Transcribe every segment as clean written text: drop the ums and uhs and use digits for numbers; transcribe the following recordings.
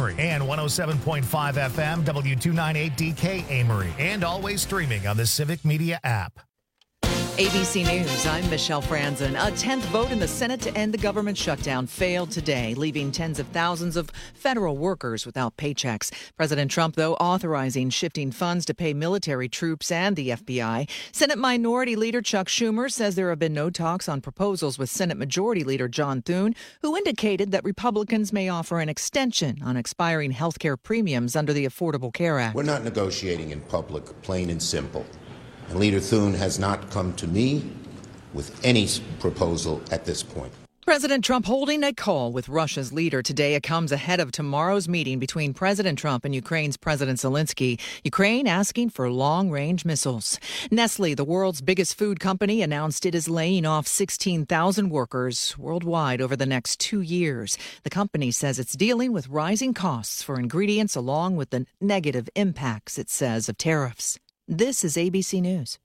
Amory, and 107.5 FM W298DK Amory, and always streaming on the Civic Media app. ABC News, I'm Michelle Franzen. A 10th vote in the Senate to end the government shutdown failed today, leaving tens of thousands of federal workers without paychecks. President Trump, though, authorizing shifting funds to pay military troops and the FBI. Senate Minority Leader Chuck Schumer says there have been no talks on proposals with Senate Majority Leader John Thune, who indicated that Republicans may offer an extension on expiring health care premiums under the Affordable Care Act. We're not negotiating in public, plain and simple. And Leader Thune has not come to me with any proposal at this point. President Trump holding a call with Russia's leader today. It comes ahead of tomorrow's meeting between President Trump and Ukraine's President Zelensky. Ukraine asking for long-range missiles. Nestle, the world's biggest food company, announced it is laying off 16,000 workers worldwide over the next 2 years. The company says it's dealing with rising costs for ingredients along with the negative impacts, it says, of tariffs. This is ABC News.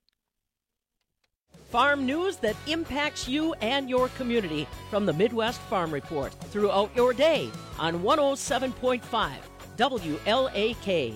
Farm news that impacts you and your community from the Midwest Farm Report throughout your day on 107.5 WLAK.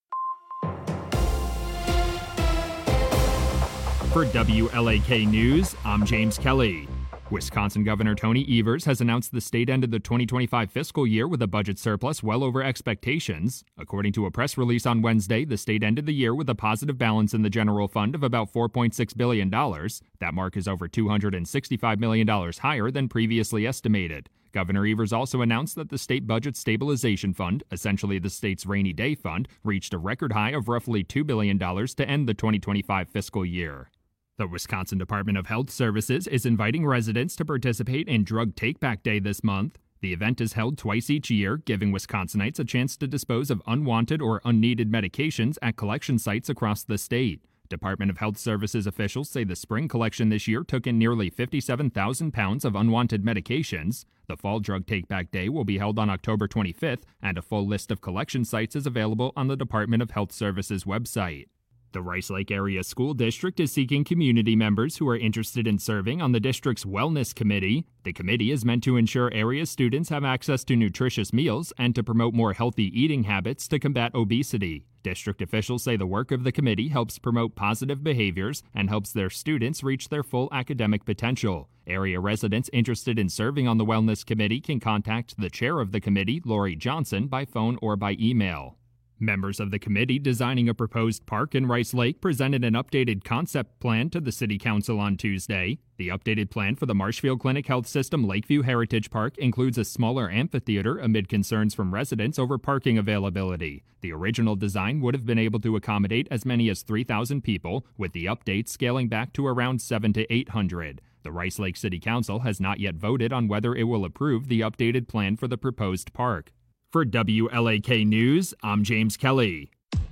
For WLAK News, I'm James Kelly. Wisconsin Governor Tony Evers has announced the state ended the 2025 fiscal year with a budget surplus well over expectations. According to a press release on Wednesday, the state ended the year with a positive balance in the general fund of about $4.6 billion. That mark is over $265 million higher than previously estimated. Governor Evers also announced that the State Budget Stabilization Fund, essentially the state's rainy day fund, reached a record high of roughly $2 billion to end the 2025 fiscal year. The Wisconsin Department of Health Services is inviting residents to participate in Drug Take-Back Day this month. The event is held twice each year, giving Wisconsinites a chance to dispose of unwanted or unneeded medications at collection sites across the state. Department of Health Services officials say the spring collection this year took in nearly 57,000 pounds of unwanted medications. The Fall Drug Take-Back Day will be held on October 25th, and a full list of collection sites is available on the Department of Health Services website. The Rice Lake Area School District is seeking community members who are interested in serving on the district's Wellness Committee. The committee is meant to ensure area students have access to nutritious meals and to promote more healthy eating habits to combat obesity. District officials say the work of the committee helps promote positive behaviors and helps their students reach their full academic potential. Area residents interested in serving on the Wellness Committee can contact the chair of the committee, Lori Johnson, by phone or by email. Members of the committee designing a proposed park in Rice Lake presented an updated concept plan to the City Council on Tuesday. The updated plan for the Marshfield Clinic Health System Lakeview Heritage Park includes a smaller amphitheater amid concerns from residents over parking availability. The original design would have been able to accommodate as many as 3,000 people, with the update scaling back to around 700 to 800. The Rice Lake City Council has not yet voted on whether it will approve the updated plan for the proposed park. For WLAK News, I'm James Kelly.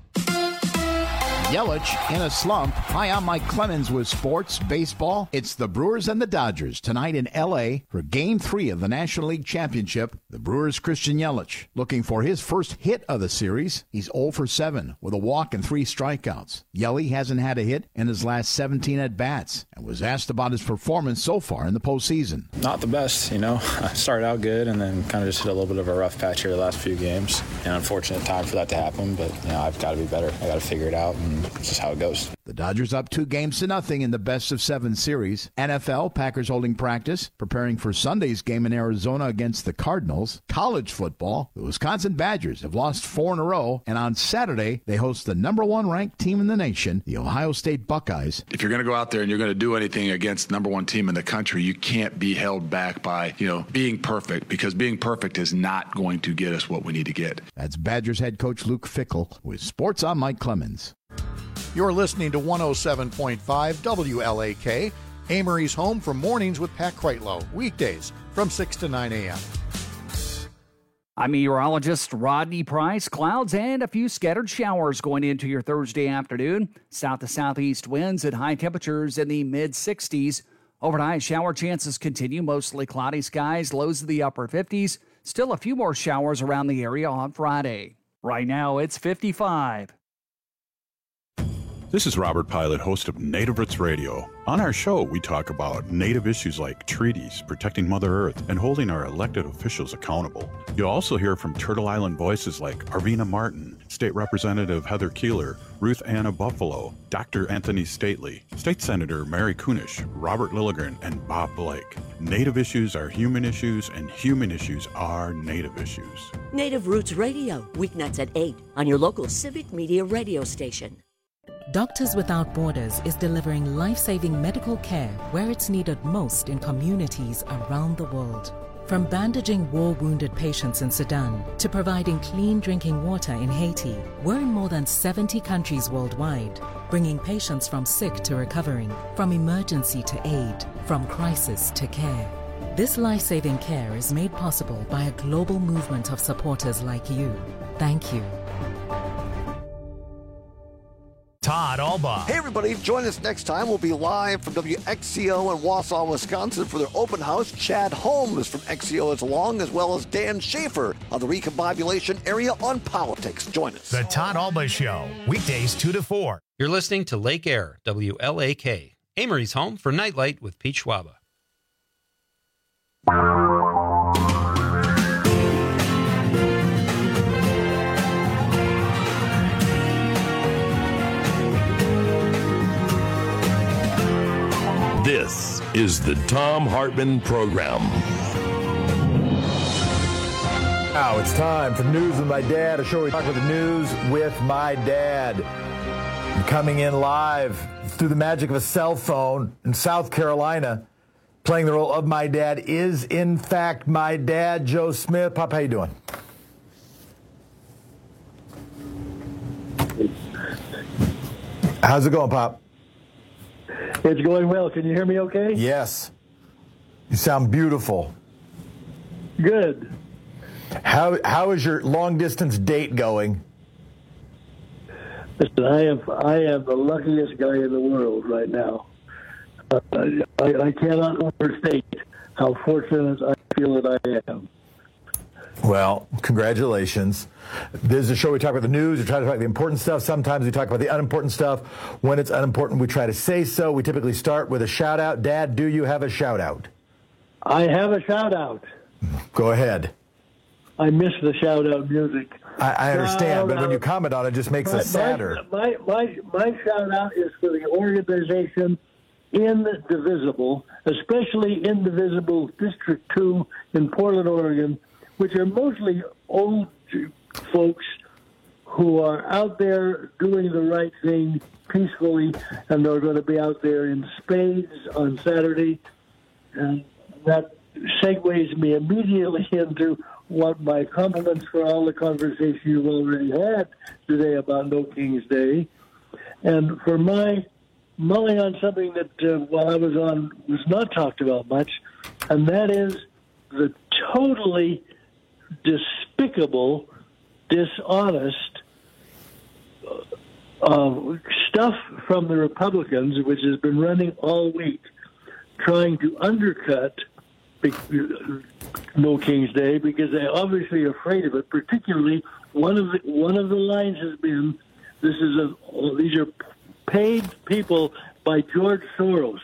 Yelich in a slump. Hi, I'm Mike Clemens with sports, baseball. It's the Brewers and the Dodgers tonight in L.A. for Game 3 of the National League Championship. The Brewers' Christian Yelich looking for his first hit of the series. He's 0 for 7 with a walk and 3 strikeouts. Yelich hasn't had a hit in his last 17 at-bats and was asked about his performance so far in the postseason. Not the best, I started out good and then kind of just hit a little bit of a rough patch here the last few games. An unfortunate time for that to happen, but I've got to be better. I got to figure it out, and it's just how it goes. The Dodgers up 2-0 in the best-of-7 series. NFL, Packers holding practice, preparing for Sunday's game in Arizona against the Cardinals. College football, the Wisconsin Badgers have lost 4 in a row, and on Saturday, they host the number 1 ranked team in the nation, the Ohio State Buckeyes. If you're going to go out there and you're going to do anything against the number 1 team in the country, you can't be held back by, being perfect, because being perfect is not going to get us what we need to get. That's Badgers head coach Luke Fickell with Sports. I'm Mike Clemens. You're listening to 107.5 WLAK, Amory's home for mornings with Pat Kreitlow, weekdays from 6 to 9 a.m. I'm meteorologist Rodney Price. Clouds and a few scattered showers going into your Thursday afternoon. South to southeast winds at high temperatures in the mid-60s. Overnight shower chances continue, mostly cloudy skies, lows in the upper 50s. Still a few more showers around the area on Friday. Right now it's 55. This is Robert Pilot, host of Native Roots Radio. On our show, we talk about Native issues like treaties, protecting Mother Earth, and holding our elected officials accountable. You'll also hear from Turtle Island voices like Arvina Martin, State Representative Heather Keeler, Ruth Anna Buffalo, Dr. Anthony Stately, State Senator Mary Kunish, Robert Lilligren, and Bob Blake. Native issues are human issues, and human issues are Native issues. Native Roots Radio, weeknights at 8 on your local Civic Media radio station. Doctors Without Borders is delivering life-saving medical care where it's needed most in communities around the world. From bandaging war-wounded patients in Sudan to providing clean drinking water in Haiti, we're in more than 70 countries worldwide, bringing patients from sick to recovering, from emergency to aid, from crisis to care. This life-saving care is made possible by a global movement of supporters like you. Thank you. Todd Alba. Hey, everybody. Join us next time. We'll be live from WXCO in Wausau, Wisconsin for their open house. Chad Holmes from XCO is along, as well as Dan Schaefer of the Recombobulation Area on Politics. Join us. The Todd Alba Show, weekdays 2 to 4. You're listening to Lake Air, WLAK, Amory's home for Nightlight with Pete Schwaba. This is the Thom Hartmann Program. Now it's time for News with My Dad, a show where we talk about the news with my dad. Coming in live through the magic of a cell phone in South Carolina, playing the role of my dad is, in fact, my dad, Joe Smith. Pop, how you doing? How's it going, Pop? It's going well. Can you hear me okay? Yes. You sound beautiful. Good. How is your long-distance date going? Listen, I am the luckiest guy in the world right now. I cannot overstate how fortunate I feel that I am. Well, congratulations. This is a show we talk about the news. We try to talk about the important stuff. Sometimes we talk about the unimportant stuff. When it's unimportant, we try to say so. We typically start with a shout-out. Dad, do you have a shout-out? I have a shout-out. Go ahead. I miss the shout-out music. I understand, but when you comment on it, it just makes us sadder. My shout-out is for the organization Indivisible, especially Indivisible District 2 in Portland, Oregon, which are mostly old folks who are out there doing the right thing peacefully, and they're going to be out there in spades on Saturday. And that segues me immediately into what my compliments for all the conversation you've already had today about No King's Day. And for my mulling on something that while I was on was not talked about much, and that is the totally despicable, dishonest stuff from the Republicans, which has been running all week, trying to undercut No King's Day because they're obviously afraid of it. Particularly, one of the lines has been, these are paid people by George Soros.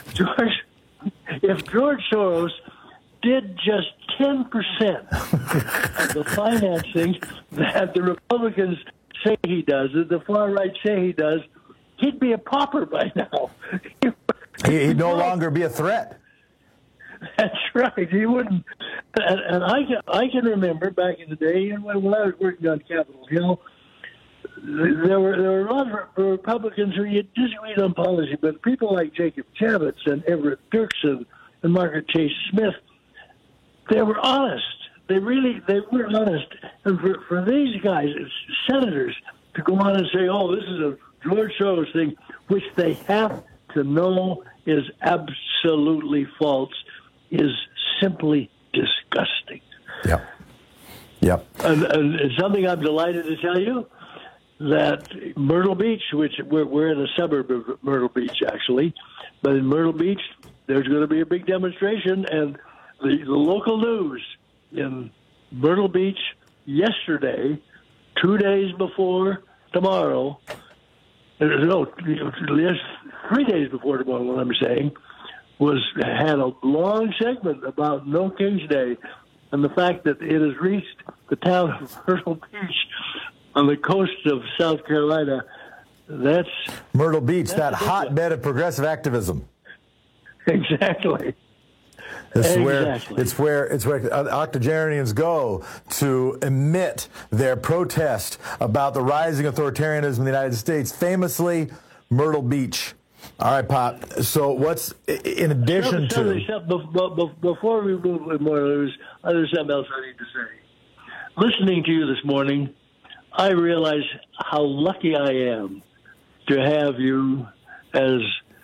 If George Soros did just 10% of the financing that the Republicans say he does, that the far right say he does, he'd be a pauper by now. He'd no longer be a threat. That's right. He wouldn't. And I can remember back in the day, when I was working on Capitol Hill, there were a lot of Republicans who you disagreed on policy, but people like Jacob Javits and Everett Dirksen and Margaret Chase Smith, they were honest. They were honest. And for these guys, senators, to go on and say, oh, this is a George Soros thing, which they have to know is absolutely false, is simply disgusting. Yep. And something I'm delighted to tell you, that Myrtle Beach, which we're in a suburb of Myrtle Beach, actually, but in Myrtle Beach, there's going to be a big demonstration, and the local news in Myrtle Beach yesterday, 2 days before tomorrow, 3 days before tomorrow, what I'm saying, had a long segment about No King's Day and the fact that it has reached the town of Myrtle Beach on the coast of South Carolina. That's Myrtle Beach, that hotbed of progressive activism. Exactly. It's where octogenarians go to emit their protest about the rising authoritarianism in the United States. Famously, Myrtle Beach. All right, Pop. So what's in addition to... Before we move more, there's something else I need to say. Listening to you this morning, I realize how lucky I am to have you as...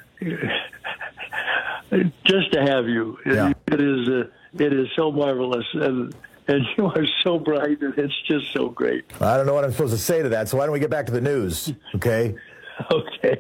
just to have you. Yeah. It is so marvelous, and you are so bright, and it's just so great. I don't know what I'm supposed to say to that, so why don't we get back to the news, okay? Okay.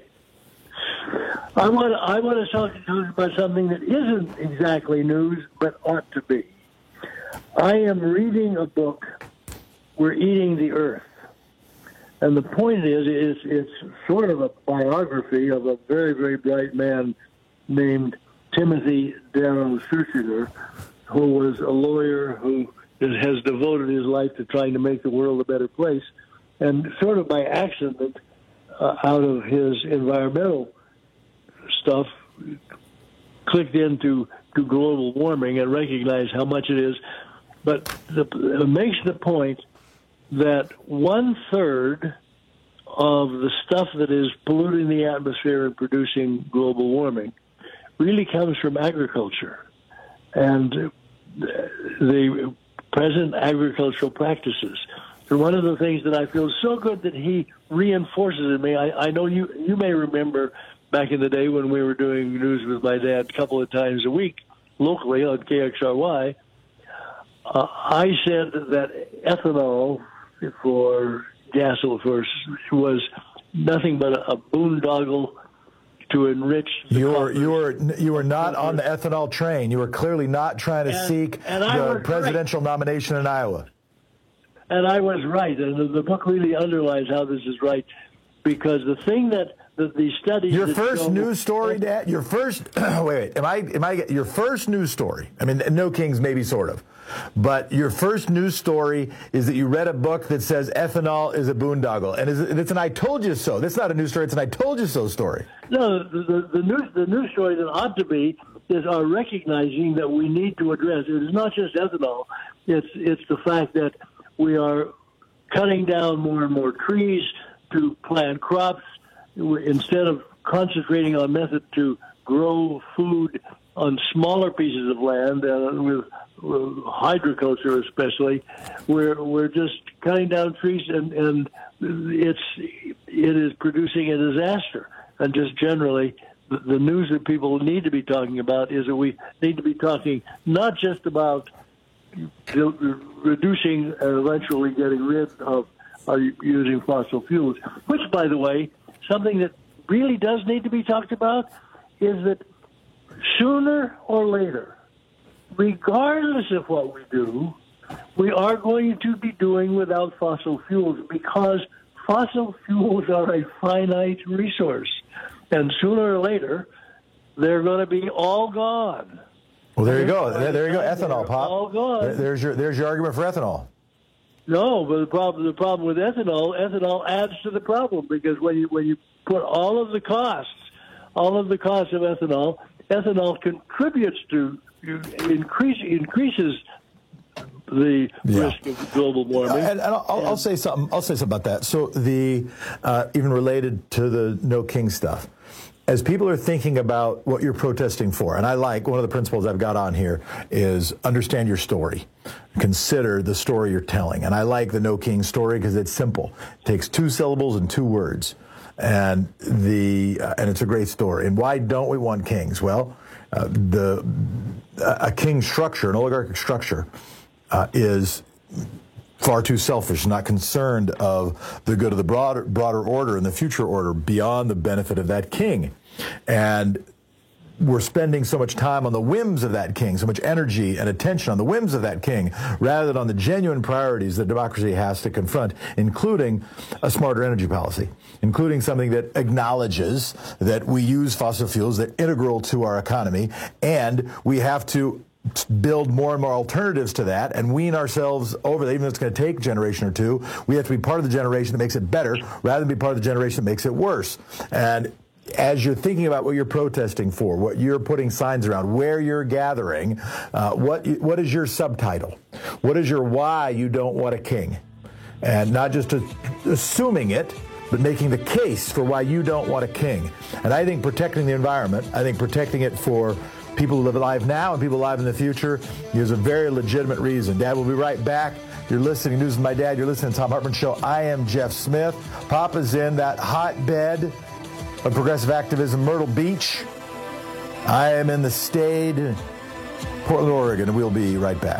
I want to talk about something that isn't exactly news, but ought to be. I am reading a book, We're Eating the Earth. And the point is it's sort of a biography of a very, very bright man named Timothy Darrow Schusinger, who was a lawyer who has devoted his life to trying to make the world a better place. And sort of by accident, out of his environmental stuff, clicked into global warming and recognized how much it is. But it makes the point that 1/3 of the stuff that is polluting the atmosphere and producing global warming really comes from agriculture and the present agricultural practices. And one of the things that I feel so good that he reinforces in me, I know you may remember back in the day when we were doing news with my dad a couple of times a week locally on KXRY, I said that ethanol for gasoline was nothing but a boondoggle to enrich the you were not on the ethanol train. You were clearly not trying to seek the presidential nomination in Iowa. And I was right, and the book really underlines how this is right, because the thing that the studies... Your first news story, Dad? Your first... wait, your first news story, I mean, No Kings maybe sort of, but your first news story is that you read a book that says ethanol is a boondoggle, and it's an I told you so. That's not a news story, it's an I told you so story. No, the news story that ought to be is our recognizing that we need to address it. It's not just ethanol, it's the fact that we are cutting down more and more trees to plant crops instead of concentrating on methods to grow food on smaller pieces of land, with hydroculture especially. We're just cutting down trees, and it is producing a disaster. And just generally, the news that people need to be talking about is that we need to be talking not just about reducing and eventually getting rid of using fossil fuels, which, by the way, something that really does need to be talked about is that sooner or later, regardless of what we do, we are going to be doing without fossil fuels, because fossil fuels are a finite resource. And sooner or later, they're going to be all gone. Well, there you go. There you go. Ethanol, Pop. All gone. There's your argument for ethanol. No, but the problem with ethanol adds to the problem, because when you put all of the costs of ethanol contributes to increases the risk of global warming. And I'll say something. I'll say something about that. So even related to the No King stuff, as people are thinking about what you're protesting for, and I like one of the principles I've got on here is understand your story. Consider the story you're telling. And I like the No King story because it's simple. It takes 2 syllables and 2 words. And it's a great story. And why don't we want kings? Well, a king structure, an oligarchic structure, is far too selfish, not concerned of the good of the broader order and the future order beyond the benefit of that king. And we're spending so much time on the whims of that king, so much energy and attention on the whims of that king, rather than on the genuine priorities that democracy has to confront, including a smarter energy policy, including something that acknowledges that we use fossil fuels, that are integral to our economy, and we have to build more and more alternatives to that and wean ourselves over that. Even though it's going to take a generation or two, we have to be part of the generation that makes it better rather than be part of the generation that makes it worse. And as you're thinking about what you're protesting for, what you're putting signs around, where you're gathering, what is your subtitle? What is your why you don't want a king? And not just assuming it, but making the case for why you don't want a king. And I think protecting the environment, I think protecting it for people who live alive now and people alive in the future is a very legitimate reason. Dad, we'll be right back. You're listening to News with My Dad. You're listening to Tom Hartman Show. I am Jeff Smith. Papa's in that hotbed of progressive activism, Myrtle Beach. I am in the Stade, Portland, Oregon, and we'll be right back.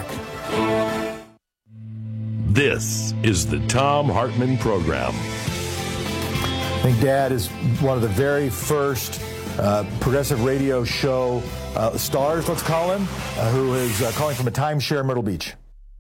This is the Tom Hartman Program. I think Dad is one of the very first progressive radio show stars, let's call him, who is calling from a timeshare in Myrtle Beach.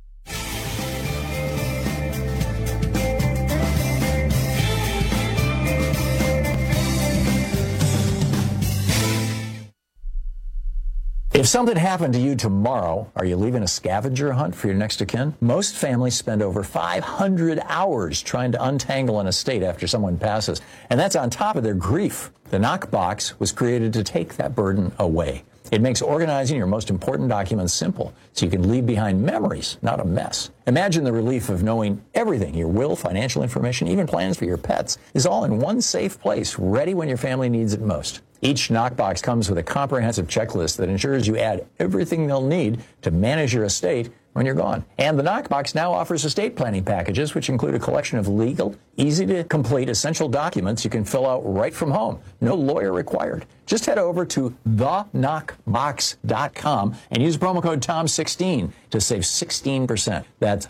If something happened to you tomorrow, are you leaving a scavenger hunt for your next of kin? Most families spend over 500 hours trying to untangle an estate after someone passes, and that's on top of their grief. The Knockbox was created to take that burden away. It makes organizing your most important documents simple, so you can leave behind memories, not a mess. Imagine the relief of knowing everything, your will, financial information, even plans for your pets, is all in one safe place, ready when your family needs it most. Each Knockbox comes with a comprehensive checklist that ensures you add everything they'll need to manage your estate when you're gone. And the Knockbox now offers estate planning packages, which include a collection of legal, easy-to-complete essential documents you can fill out right from home. No lawyer required. Just head over to theknockbox.com and use promo code TOM16 to save 16%. That's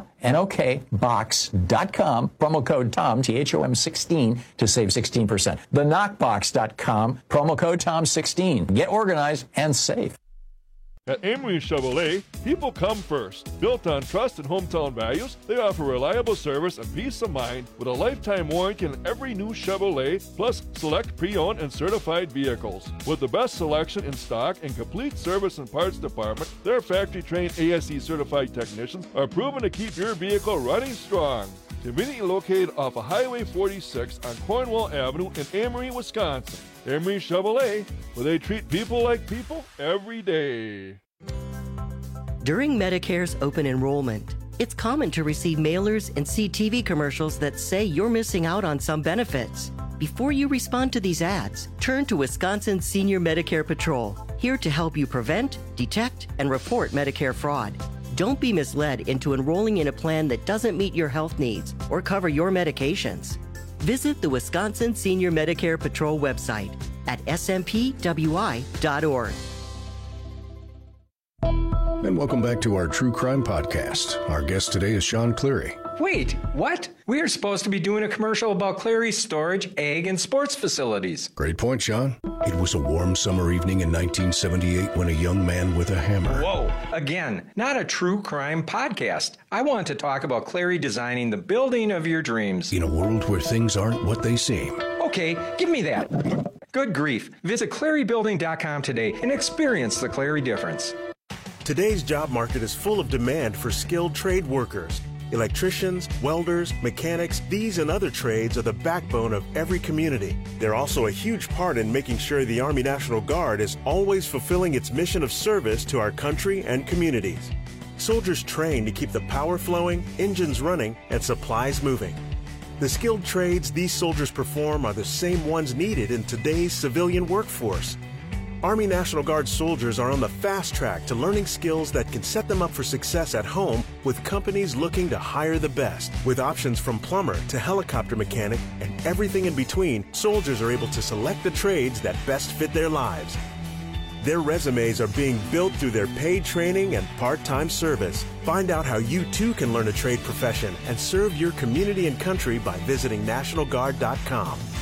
theknockbox.com, promo code TOM, THOM 16 to save 16%. Theknockbox.com, promo code TOM16. Get organized and save. At Amory Chevrolet, people come first. Built on trust and hometown values, they offer reliable service and peace of mind with a lifetime warranty on every new Chevrolet, plus select pre-owned and certified vehicles. With the best selection in stock and complete service and parts department, their factory-trained ASE-certified technicians are proven to keep your vehicle running strong. Conveniently located off of Highway 46 on Cornwall Avenue in Amory, Wisconsin. Amory Chevrolet, where they treat people like people every day. During Medicare's open enrollment, it's common to receive mailers and see TV commercials that say you're missing out on some benefits. Before you respond to these ads, turn to Wisconsin Senior Medicare Patrol, here to help you prevent, detect, and report Medicare fraud. Don't be misled into enrolling in a plan that doesn't meet your health needs or cover your medications. Visit the Wisconsin Senior Medicare Patrol website at smpwi.org. And welcome back to our True Crime Podcast. Our guest today is Sean Cleary. Wait, what? We are supposed to be doing a commercial about Cleary's storage, egg, and sports facilities. Great point, Sean. It was a warm summer evening in 1978 when a young man with a hammer... Whoa, again, not a true crime podcast. I want to talk about Cleary designing the building of your dreams. In a world where things aren't what they seem. Okay, give me that. Good grief. Visit ClearyBuilding.com today and experience the Cleary difference. Today's job market is full of demand for skilled trade workers. Electricians, welders, mechanics, these and other trades are the backbone of every community. They're also a huge part in making sure the Army National Guard is always fulfilling its mission of service to our country and communities. Soldiers train to keep the power flowing, engines running, and supplies moving. The skilled trades these soldiers perform are the same ones needed in today's civilian workforce. Army National Guard soldiers are on the fast track to learning skills that can set them up for success at home with companies looking to hire the best. With options from plumber to helicopter mechanic and everything in between, soldiers are able to select the trades that best fit their lives. Their resumes are being built through their paid training and part-time service. Find out how you too can learn a trade profession and serve your community and country by visiting NationalGuard.com.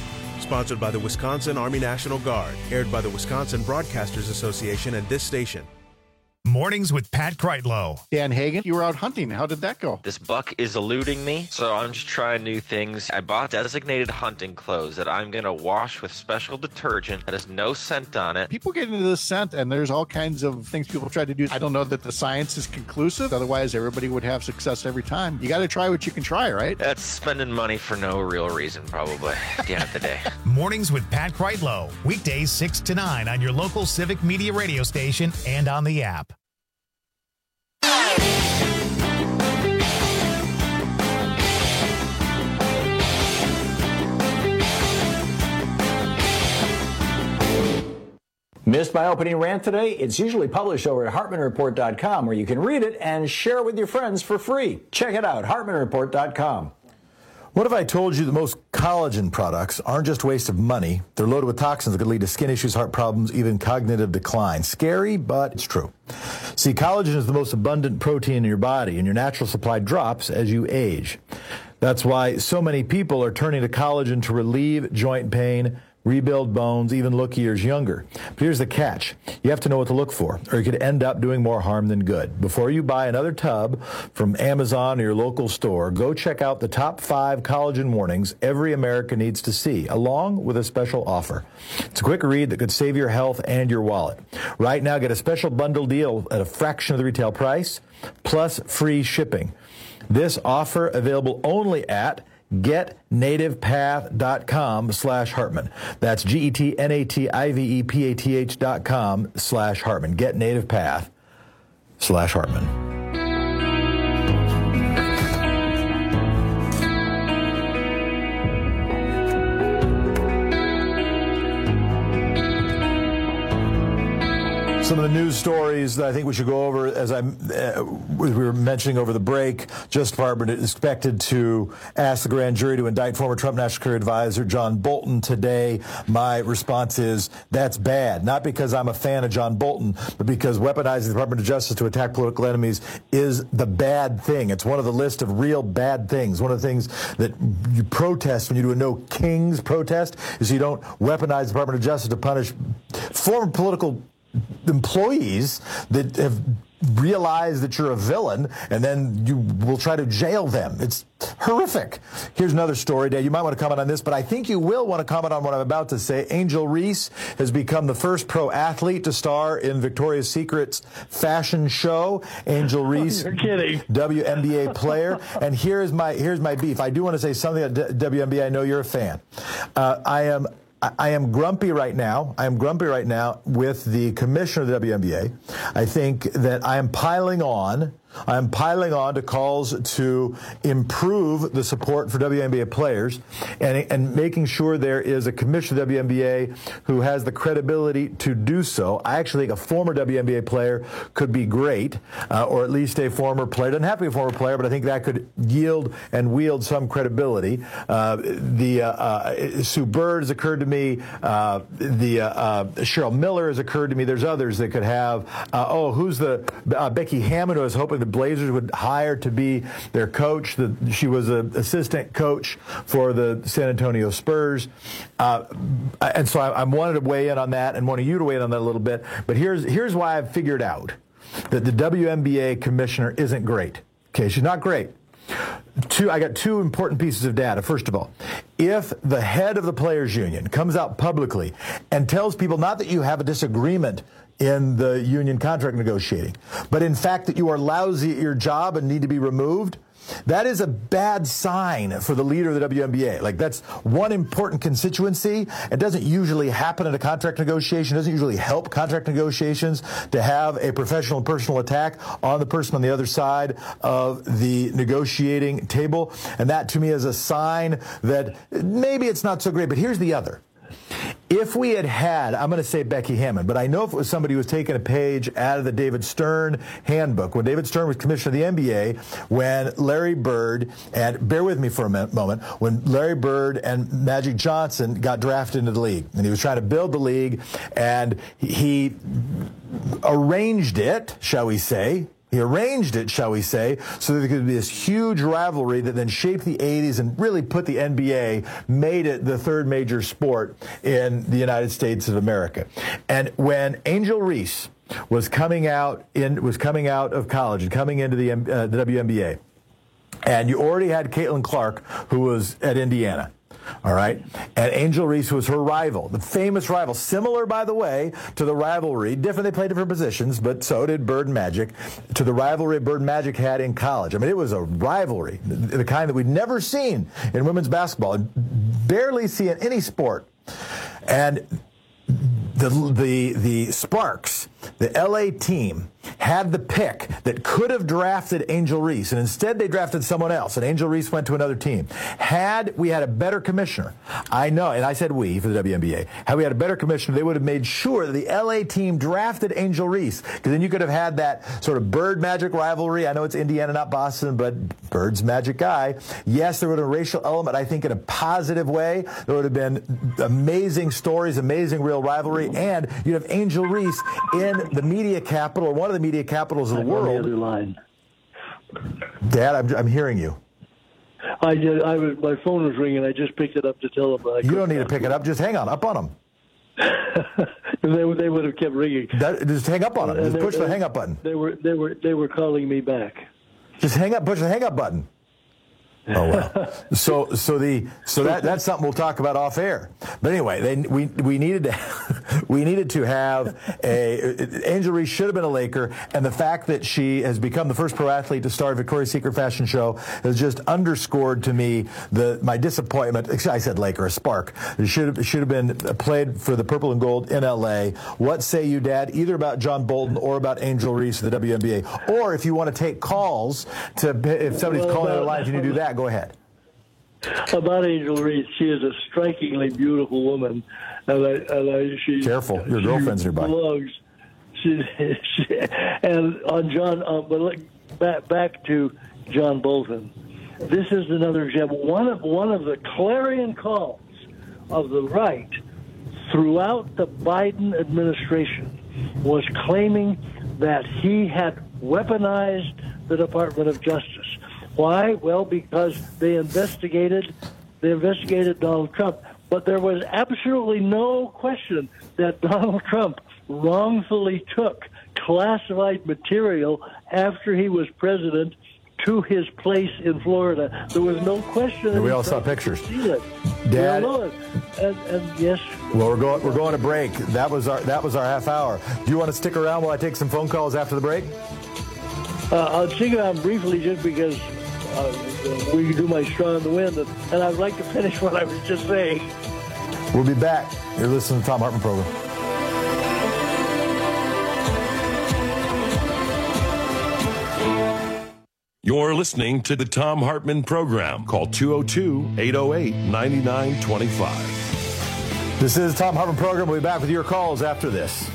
Sponsored by the Wisconsin Army National Guard. Aired by the Wisconsin Broadcasters Association and this station. Mornings with Pat Kreitlow. Dan Hagan, you were out hunting. How did that go? This buck is eluding me, so I'm just trying new things. I bought designated hunting clothes that I'm going to wash with special detergent that has no scent on it. People get into this scent, and there's all kinds of things people try to do. I don't know that the science is conclusive. Otherwise, everybody would have success every time. You got to try what you can try, right? That's spending money for no real reason, probably, at the end of the day. Mornings with Pat Kreitlow. Weekdays 6 to 9 on your local Civic Media radio station and on the app. Missed my opening rant today? It's usually published over at HartmanReport.com, where you can read it and share it with your friends for free. Check it out, HartmanReport.com. What if I told you that most collagen products aren't just a waste of money? They're loaded with toxins that could lead to skin issues, heart problems, even cognitive decline. Scary, but it's true. See, collagen is the most abundant protein in your body, and your natural supply drops as you age. That's why so many people are turning to collagen to relieve joint pain, rebuild bones, even look years younger. But here's the catch. You have to know what to look for, or you could end up doing more harm than good. Before you buy another tub from Amazon or your local store, go check out the top 5 collagen warnings every American needs to see, along with a special offer. It's a quick read that could save your health and your wallet. Right now, get a special bundle deal at a fraction of the retail price, plus free shipping. This offer available only at GetNativePath.com/Hartman. That's GetNativePath.com/Hartman. GetNativePath/Hartman. Some of the news stories that I think we should go over, as we were mentioning over the break, Justice Department is expected to ask the grand jury to indict former Trump National Security Advisor John Bolton today. My response is that's bad, not because I'm a fan of John Bolton, but because weaponizing the Department of Justice to attack political enemies is the bad thing. It's one of the list of real bad things. One of the things that you protest when you do a No Kings protest is you don't weaponize the Department of Justice to punish former political employees that have realized that you're a villain, and then you will try to jail them. It's horrific. Here's another story, Dad. You might want to comment on this, but I think you will want to comment on what I'm about to say. Angel Reese has become the first pro athlete to star in Victoria's Secret's fashion show. Angel Reese, you're kidding. WNBA player. And here's my beef. I do want to say something at WNBA. I know you're a fan. I am grumpy right now. I am grumpy right now with the commissioner of the WNBA. I think that I am piling on to calls to improve the support for WNBA players and making sure there is a commissioner of the WNBA who has the credibility to do so. I actually think a former WNBA player could be great, or at least a former player. Doesn't have to be a former player, but I think that could yield and wield some credibility. Sue Bird has occurred to me. Cheryl Miller has occurred to me. There's others that could have. Who's the Becky Hammond, who was hoping the Blazers would hire to be their coach. She was an assistant coach for the San Antonio Spurs. And so I wanted to weigh in on that and wanted you to weigh in on that a little bit. But here's why I've figured out that the WNBA commissioner isn't great. Okay, she's not great. I got 2 important pieces of data. First of all, if the head of the players union comes out publicly and tells people not that you have a disagreement in the union contract negotiating, but in fact that you are lousy at your job and need to be removed, that is a bad sign for the leader of the WNBA. Like, that's one important constituency. It doesn't usually happen in a contract negotiation. It doesn't usually help contract negotiations to have a professional and personal attack on the person on the other side of the negotiating table. And that, to me, is a sign that maybe it's not so great. But here's the other. If we had, I'm going to say Becky Hammond, but I know if it was somebody who was taking a page out of the David Stern handbook, when David Stern was commissioner of the NBA, when Larry Bird, and bear with me for a moment, when Larry Bird and Magic Johnson got drafted into the league, and he was trying to build the league, and he arranged it, shall we say, He arranged it, shall we say, so that there could be this huge rivalry that then shaped the 80s and really put the NBA, made it the third major sport in the United States of America. And when Angel Reese was coming out of college and coming into the WNBA, and you already had Caitlin Clark, who was at Indiana. All right. And Angel Reese was her rival, the famous rival, similar, by the way, to the rivalry. Different, they played different positions, but so did Bird and Magic, to the rivalry Bird and Magic had in college. I mean, it was a rivalry, the kind that we'd never seen in women's basketball, and barely see in any sport. And the Sparks, the LA team, had the pick that could have drafted Angel Reese, and instead they drafted someone else, and Angel Reese went to another team. Had we had a better commissioner, I know, and I said we for the WNBA, had we had a better commissioner, they would have made sure that the LA team drafted Angel Reese, because then you could have had that sort of Bird Magic rivalry. I know it's Indiana, not Boston, but Bird's Magic guy. Yes, there would have been a racial element, I think, in a positive way. There would have been amazing stories, amazing real rivalry, and you'd have Angel Reese in the media capital, or one of the media capitals of the world. On the other line. Dad, I'm hearing you. My phone was ringing. I just picked it up to tell them. You don't need to pick it up. Just hang on. Up on them. They would have kept ringing. Just hang up on them. Just push the hang up button. They were calling me back. Just hang up. Push the hang up button. Oh well. So that's something we'll talk about off air. But anyway, we needed to have Angel Reese should have been a Laker, and the fact that she has become the first pro athlete to star a Victoria's Secret fashion show has just underscored to me my disappointment. I said Laker, a Spark. It should have been played for the purple and gold in LA. What say you, Dad? Either about John Bolton or about Angel Reese of the WNBA, or if you want to take calls if somebody's calling on the line, can you do that? Go ahead. About Angel Reese, she is a strikingly beautiful woman, and she's careful. Your girlfriend's nearby. And on John, but back to John Bolton. This is another example. One of the clarion calls of the right throughout the Biden administration was claiming that he had weaponized the Department of Justice. Why? Well, because they investigated Donald Trump. But there was absolutely no question that Donald Trump wrongfully took classified material after he was president to his place in Florida. There was no question. And we all saw pictures. Dad, and yes. Well, we're going to break. That was our half hour. Do you want to stick around while I take some phone calls after the break? I'll stick around briefly just because we do my straw in the wind, and I'd like to finish what I was just saying. We'll be back. You're listening to the Thom Hartmann Program. You're listening to the Thom Hartmann Program. Call 202-808-9925. This is the Thom Hartmann Program. We'll be back with your calls after this.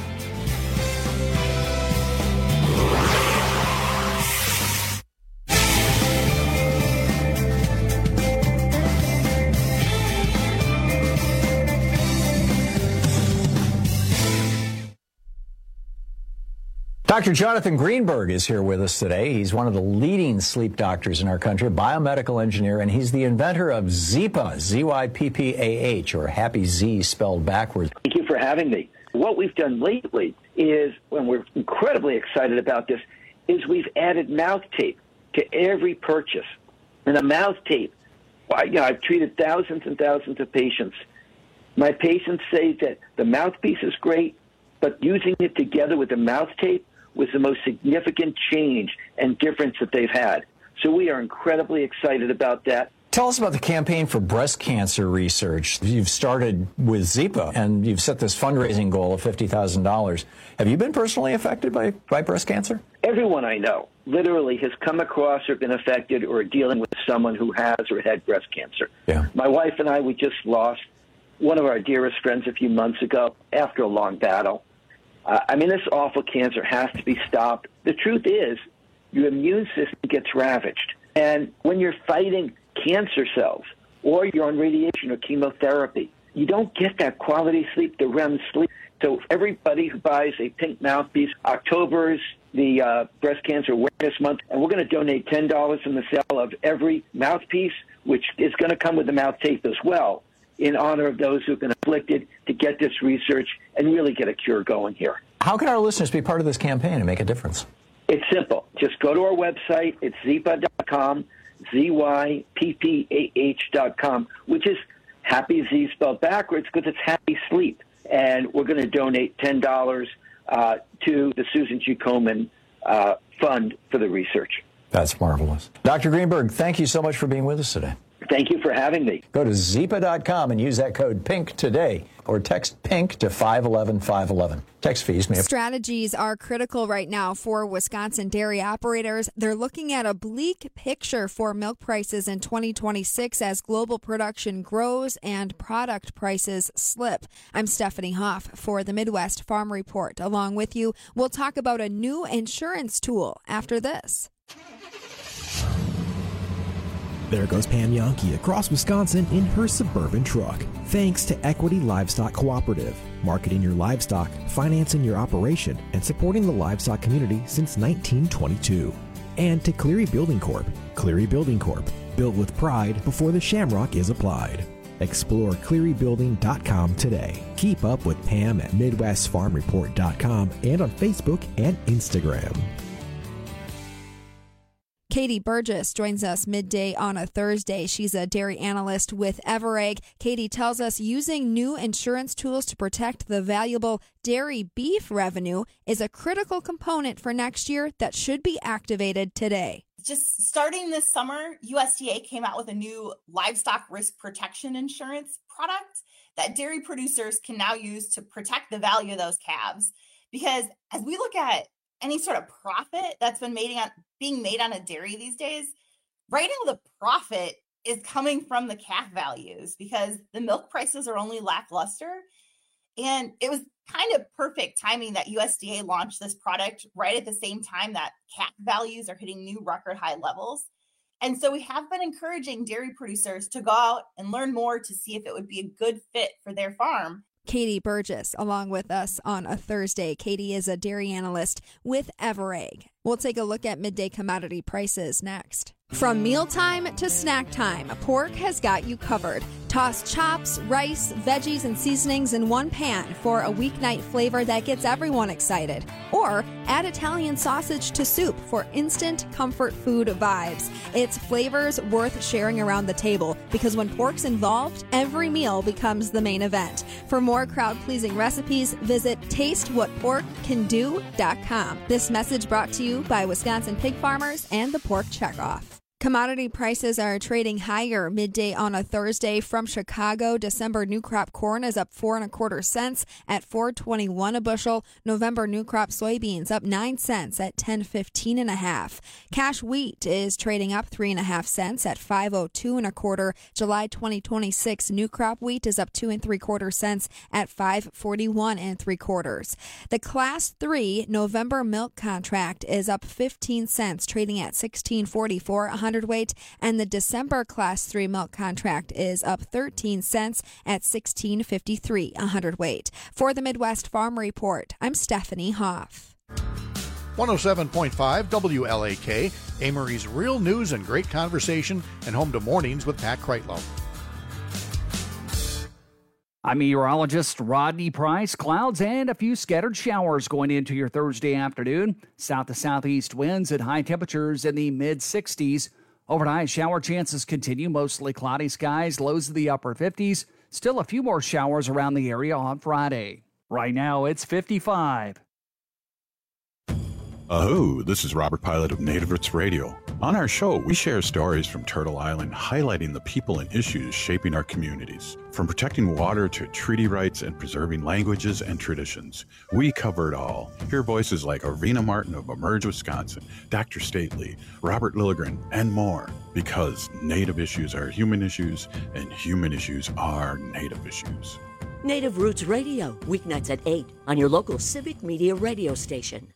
Dr. Jonathan Greenberg is here with us today. He's one of the leading sleep doctors in our country, a biomedical engineer, and he's the inventor of Zyppah, Z-Y-P-P-A-H, or Happy Z spelled backwards. Thank you for having me. What we've done lately is, and we're incredibly excited about this, is we've added mouth tape to every purchase. And a mouth tape, I've treated thousands and thousands of patients. My patients say that the mouthpiece is great, but using it together with the mouth tape was the most significant change and difference that they've had. So we are incredibly excited about that. Tell us about the campaign for breast cancer research. You've started with Zyppah, and you've set this fundraising goal of $50,000. Have you been personally affected by breast cancer? Everyone I know literally has come across or been affected or dealing with someone who has or had breast cancer. Yeah. My wife and I, we just lost one of our dearest friends a few months ago after a long battle. This awful cancer has to be stopped. The truth is, your immune system gets ravaged. And when you're fighting cancer cells or you're on radiation or chemotherapy, you don't get that quality sleep, the REM sleep. So everybody who buys a pink mouthpiece, October's, the Breast Cancer Awareness Month, and we're going to donate $10 from the sale of every mouthpiece, which is going to come with the mouth tape as well, in honor of those who've been afflicted, to get this research and really get a cure going here. How can our listeners be part of this campaign and make a difference? It's simple. Just go to our website. It's zyppah.com, ZYPPAH.com, which is happy Z spelled backwards because it's happy sleep. And we're going to donate $10 to the Susan G. Komen Fund for the research. That's marvelous. Dr. Greenberg, thank you so much for being with us today. Thank you for having me. Go to zyppah.com and use that code PINK today, or text PINK to 511-511. Text fees may... Strategies are critical right now for Wisconsin dairy operators. They're looking at a bleak picture for milk prices in 2026 as global production grows and product prices slip. I'm Stephanie Hoff for the Midwest Farm Report. Along with you, we'll talk about a new insurance tool after this. There goes Pam Yonke across Wisconsin in her Suburban truck. Thanks to Equity Livestock Cooperative, marketing your livestock, financing your operation, and supporting the livestock community since 1922. And to Cleary Building Corp. Cleary Building Corp. Built with pride before the shamrock is applied. Explore clearybuilding.com today. Keep up with Pam at MidwestFarmReport.com and on Facebook and Instagram. Katie Burgess joins us midday on a Thursday. She's a dairy analyst with Everegg. Katie tells us using new insurance tools to protect the valuable dairy beef revenue is a critical component for next year that should be activated today. Just starting this summer, USDA came out with a new livestock risk protection insurance product that dairy producers can now use to protect the value of those calves. Because as we look at any sort of profit that's been being made on a dairy these days, right now the profit is coming from the calf values because the milk prices are only lackluster. And it was kind of perfect timing that USDA launched this product right at the same time that calf values are hitting new record high levels. And so we have been encouraging dairy producers to go out and learn more to see if it would be a good fit for their farm. Katie Burgess along with us on a Thursday. Katie is a dairy analyst with Everegg. We'll take a look at midday commodity prices next. From mealtime to snack time, Pork has got you covered. Toss chops, rice, veggies, and seasonings in one pan for a weeknight flavor that gets everyone excited. Or add Italian sausage to soup for instant comfort food vibes. It's flavors worth sharing around the table because when pork's involved, every meal becomes the main event. For more crowd-pleasing recipes, visit tastewhatporkcando.com. This message brought to you by Wisconsin pig farmers and the Pork Checkoff. Commodity prices are trading higher midday on a Thursday. From Chicago, December new crop corn is up 4 1/4 cents at $4.21 a bushel. November new crop soybeans up 9 cents at $10.15 1/2. Cash wheat is trading up 3 1/2 cents at $5.02 1/4. July 2026 new crop wheat is up 2 3/4 cents at $5.41 3/4. The Class 3 November milk contract is up 15 cents, trading at $16.44 a hundredweight, and the December Class 3 milk contract is up 13 cents at $16.53 a hundredweight. For the Midwest Farm Report, I'm Stephanie Hoff. 107.5 WLAK, Amory's real news and great conversation, and home to mornings with Pat Kreitlow. I'm meteorologist Rodney Price. Clouds and a few scattered showers going into your Thursday afternoon. South to southeast winds at high temperatures in the mid-60s. Overnight shower chances continue, mostly cloudy skies, lows of the upper 50s. Still a few more showers around the area on Friday. Right now it's 55. Aho, this is Robert Pilot of Native Roots Radio. On our show, we share stories from Turtle Island highlighting the people and issues shaping our communities. From protecting water to treaty rights and preserving languages and traditions, we cover it all. Hear voices like Arvina Martin of Emerge, Wisconsin, Dr. Stately, Robert Lilligren, and more. Because Native issues are human issues, and human issues are Native issues. Native Roots Radio, weeknights at 8 on your local Civic Media radio station.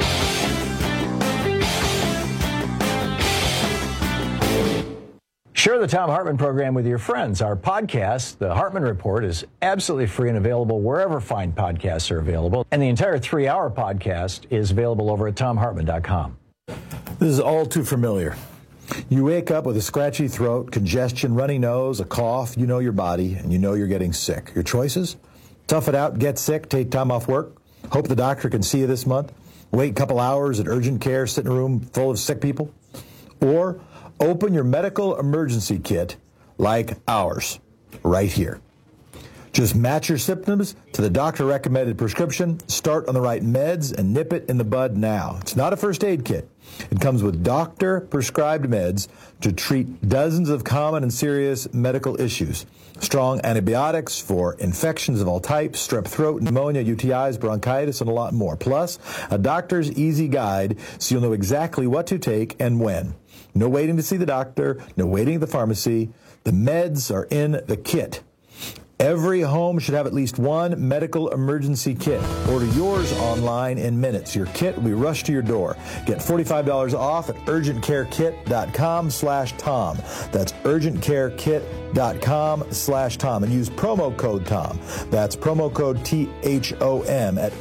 Sure, the Thom Hartmann Program with your friends. Our podcast, The Hartmann Report, is absolutely free and available wherever fine podcasts are available. And the entire 3-hour podcast is available over at ThomHartmann.com. This is all too familiar. You wake up with a scratchy throat, congestion, runny nose, a cough. You know your body, and you know you're getting sick. Your choices? Tough it out, get sick, take time off work, hope the doctor can see you this month, wait a couple hours at urgent care, sit in a room full of sick people, or open your medical emergency kit like ours, right here. Just match your symptoms to the doctor-recommended prescription, start on the right meds, and nip it in the bud now. It's not a first aid kit. It comes with doctor-prescribed meds to treat dozens of common and serious medical issues. Strong antibiotics for infections of all types, strep throat, pneumonia, UTIs, bronchitis, and a lot more. Plus, a doctor's easy guide so you'll know exactly what to take and when. No waiting to see the doctor, no waiting at the pharmacy. The meds are in the kit. Every home should have at least one medical emergency kit. Order yours online in minutes. Your kit will be rushed to your door. Get $45 off at urgentcarekit.com/Tom. That's urgentcarekit.com/Tom. And use promo code Tom. That's promo code THOM at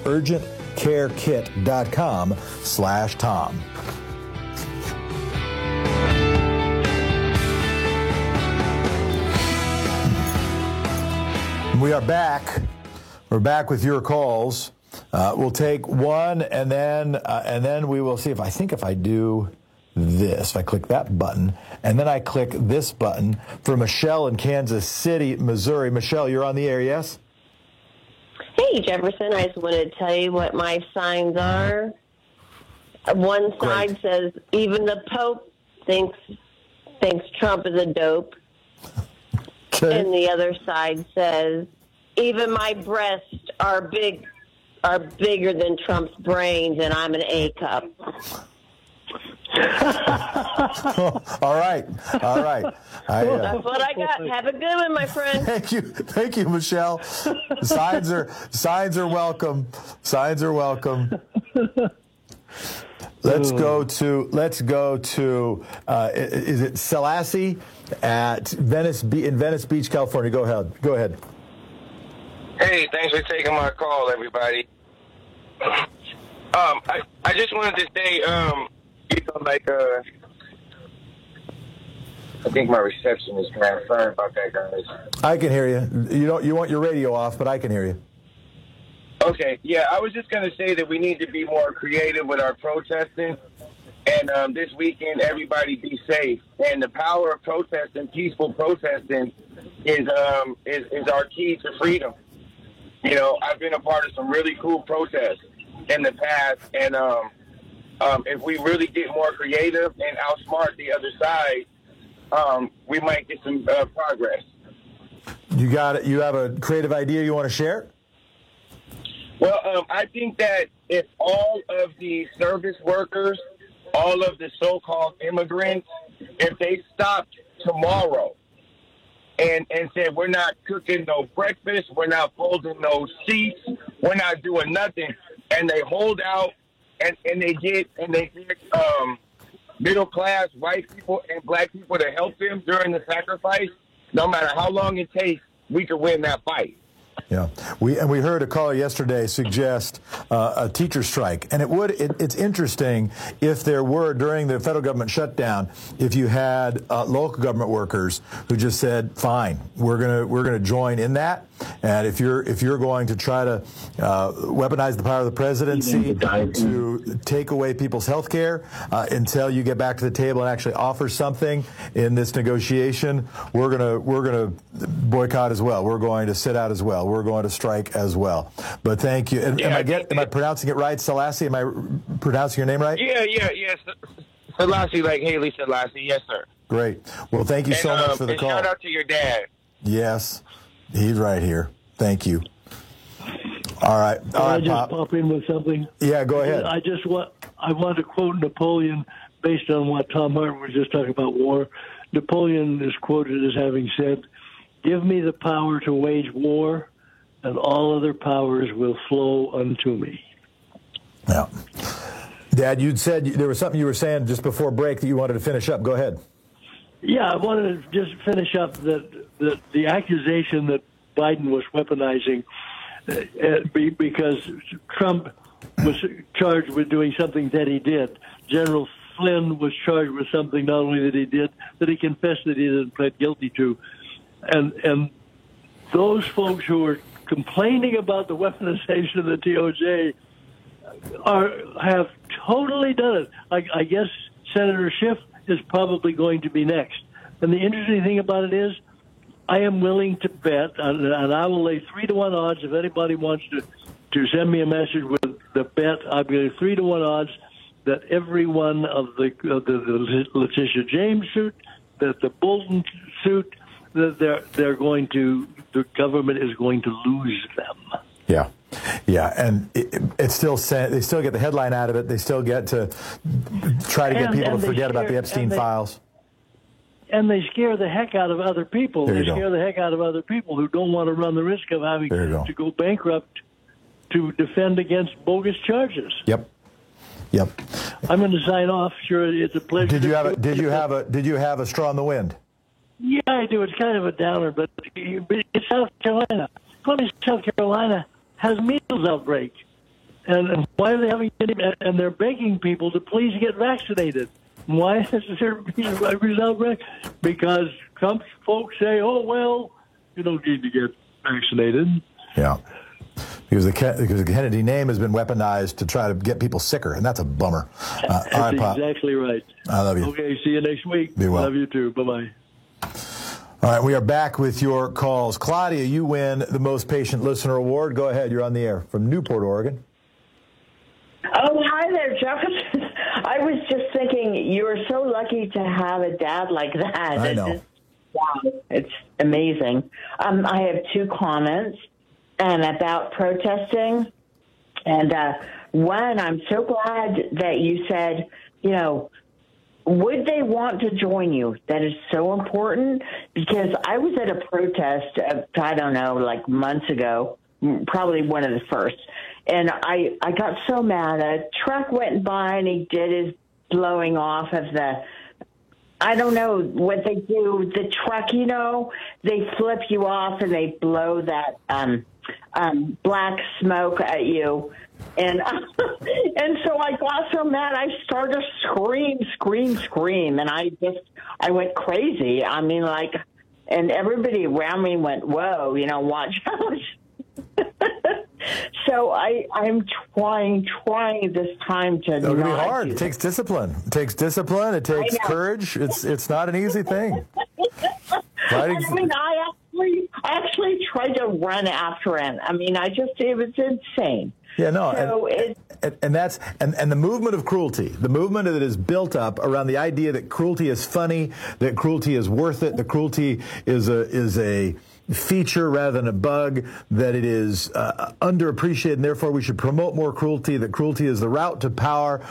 urgentcarekit.com/Tom. We are back. We're back with your calls. We'll take one, and then we will see if I do this. If I click that button, and then I click this button for Michelle in Kansas City, Missouri. Michelle, you're on the air, yes? Hey, Jefferson. I just wanted to tell you what my signs are. One side says, even the Pope thinks Trump is a dope. Okay. And the other side says, even my breasts are bigger than Trump's brains, and I'm an A cup. All right. That's what I got. Have a good one, my friend. Thank you, Michelle. Signs are welcome. Signs are welcome. Let's go to is it Selassie at Venice Beach, California? Go ahead. Hey, thanks for taking my call, everybody. I just wanted to say, I think my reception is kind of sorry about that, guys. I can hear you. You want your radio off, but I can hear you. Okay, yeah, I was just going to say that we need to be more creative with our protesting. And this weekend, everybody be safe. And the power of protesting, peaceful protesting, is our key to freedom. You know, I've been a part of some really cool protests in the past. And if we really get more creative and outsmart the other side, we might get some progress. You got it. You have a creative idea you want to share? Well, I think that if all of the service workers, all of the so-called immigrants, if they stopped tomorrow and said, we're not cooking no breakfast, we're not folding no sheets, we're not doing nothing, and they hold out and they get middle-class white people and black people to help them during the sacrifice, no matter how long it takes, we could win that fight. Yeah, we heard a caller yesterday suggest a teacher strike, and it's interesting if there were, during the federal government shutdown, if you had local government workers who just said, fine, we're gonna join in that, and if you're going to try to weaponize the power of the presidency to take away people's health care until you get back to the table and actually offer something in this negotiation, we're gonna boycott as well. We're going to sit out as well. We're going to strike as well. But thank you. Am I pronouncing it right, Selassie? Am I pronouncing your name right? Yeah. Selassie, like Haley Selassie. Yes, sir. Great. Well, thank you so much for the call. Shout out to your dad. Yes, he's right here. Thank you. All right. Can I just pop in with something? Yeah, go ahead. I want to quote Napoleon based on what Thom Hartmann was just talking about war. Napoleon is quoted as having said, "Give me the power to wage war, and all other powers will flow unto me." Yeah. Dad, you'd said there was something you were saying just before break that you wanted to finish up. Go ahead. Yeah, I wanted to just finish up the accusation that Biden was weaponizing because Trump was charged with doing something that he did. General Flynn was charged with something not only that he did, that he confessed that he didn't plead guilty to. And those folks who are complaining about the weaponization of the DOJ have totally done it. I guess Senator Schiff is probably going to be next. And the interesting thing about it is, I am willing to bet, and I will lay 3-to-1 odds if anybody wants to send me a message with the bet. I'm going to 3-to-1 odds that every one of the Letitia James suit, that the Bolton suit, that the government is going to lose them. Yeah, and it's still they still get the headline out of it. They still get to try to get people to forget about the Epstein files. And they scare the heck out of other people. There They you go. scare the heck out of other people who don't want to run the risk of having to go bankrupt to defend against bogus charges. Yep. I'm going to sign off. Sure, it's a pleasure. Did you have a straw in the wind? Yeah, I do. It's kind of a downer, but it's South Carolina. Columbia, South Carolina has measles outbreak, and why are they having it? And they're begging people to please get vaccinated. Why is there measles outbreak? Because Trump's folks say, "Oh well, you don't need to get vaccinated." Yeah. Because the Kennedy name has been weaponized to try to get people sicker, and that's a bummer. That's all right, Pop. exactly right. I love you. Okay, see you next week. Be well. Love you too. Bye-bye. All right, we are back with your calls. Claudia, you win the Most Patient Listener Award. Go ahead. You're on the air from Newport, Oregon. Oh, hi there, Jefferson. I was just thinking you are so lucky to have a dad like that. I know. Wow, it's amazing. I have 2 comments about protesting. And one, I'm so glad that you said, would they want to join you? That is so important, because I was at a protest, I don't know, like months ago, probably one of the first. And I got so mad. A truck went by and he did his blowing off of I don't know what they do. The truck, they flip you off and they blow that black smoke at you. And so I got so mad, I started to scream. And I went crazy. I mean, and everybody around me went, whoa, watch out. So I'm trying this time to. It'll be hard. It takes discipline. It takes courage. It's not an easy thing. I actually tried to run after him. I mean, it was insane. Yeah, no, so and that's the movement of cruelty, the movement that is built up around the idea that cruelty is funny, that cruelty is worth it, that cruelty is a feature rather than a bug, that it is underappreciated and therefore we should promote more cruelty, that cruelty is the route to power,